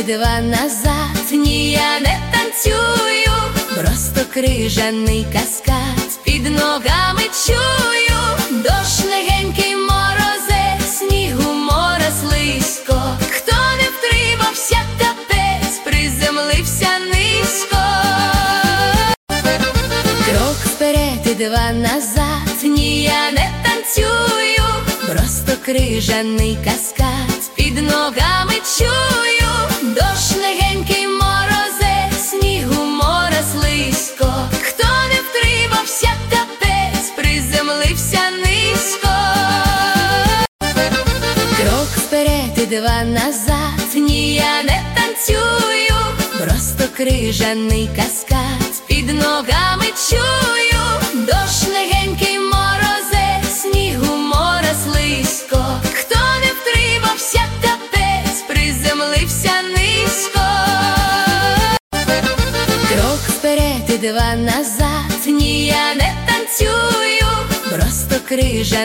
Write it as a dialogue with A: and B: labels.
A: два назад. Ні, я не танцюю, просто крижаний каскад під ногами чую. Дощ легенький, морозець, снігу море слизько. Хто не втримався, капець, приземлився низько. Крок вперед і два назад. Ні, я не танцюю, просто крижаний каскад під ногами чую. Дощ легенький, морозець, снігу море слизько. Хто не втримався, капець, приземлився низько. Крок вперед і два назад. Ні, я не танцюю, просто крижаний каскад під ногами чую. Дощ легенький, морозець, снігу море слизько. Хто не втримався, капець, приземлився низько. Крок вперед і два назад. Ні, я не танцюю, просто крижаний